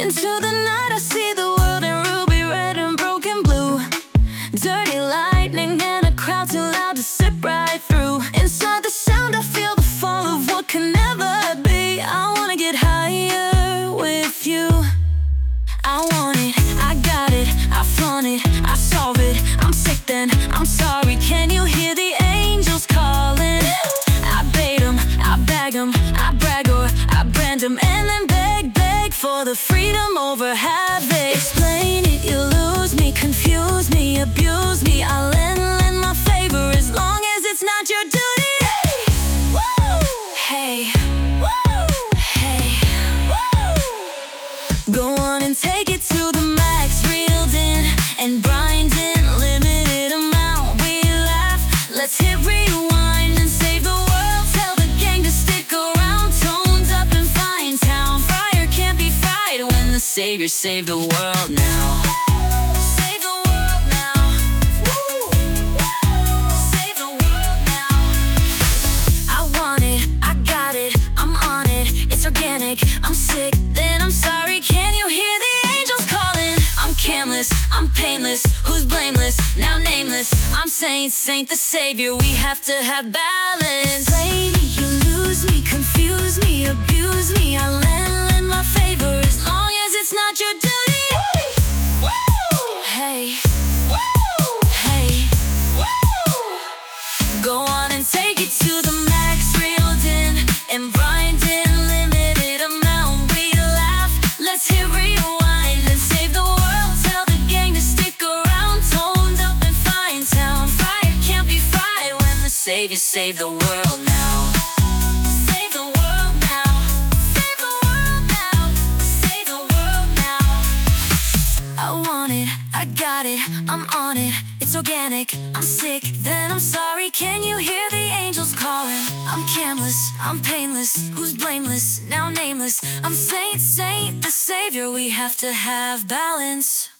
Into the night I see the world in ruby red and broken blue. Dirty lightning and a crowd too loud to sit right through. Inside the sound I feel the fall of what can never be. I wanna get higher with you. I want it, I got it, I flaunt it, I solve it. I'm sick then, I'm sorry, can you hear the angels calling? I bait 'em, I bag 'em, I brag or I brand 'em, and then beg for the freedom over habit. Explain it, you lose me, confuse me, abuse me. I'll lend my favor as long as it's not your duty. Woo! Hey, woo! Hey, woo! Go on and take it to the max, reeled in and brined in, limited amount. We laugh, let's hit rewind and save the world. Tell the gang to stick around, toned up and fine town. Fire can't be fried when the savior saved the world now. Save the world now. Woo! Save the world now. I want it, I got it, I'm on it. It's organic, I'm sick, then I'm sorry. Can you hear the angels calling? I'm camless, I'm painless, who's blameless? Now nameless. I'm saint the savior, we have to have balance. Play me, you lose me, confuse me, abuse me. I lend my favor as long as it's not your duty. Woo! Hey, woo! Hey, woo! Go on and take it to the max, reeled in and brined in, limited amount. We laugh, let's hit rewind and save the world. Tell the gang to stick around, toned up and fine town. Fire can't be fried when the savior saved the world now. Save the world now. Save the world now. Save the world now. I want it, I got it, I'm on it. It's organic, I'm sick, then I'm sorry. Can you hear the angels calling? I'm camless, I'm painless, who's blameless? Now nameless. I'm saint the savior, we have to have balance.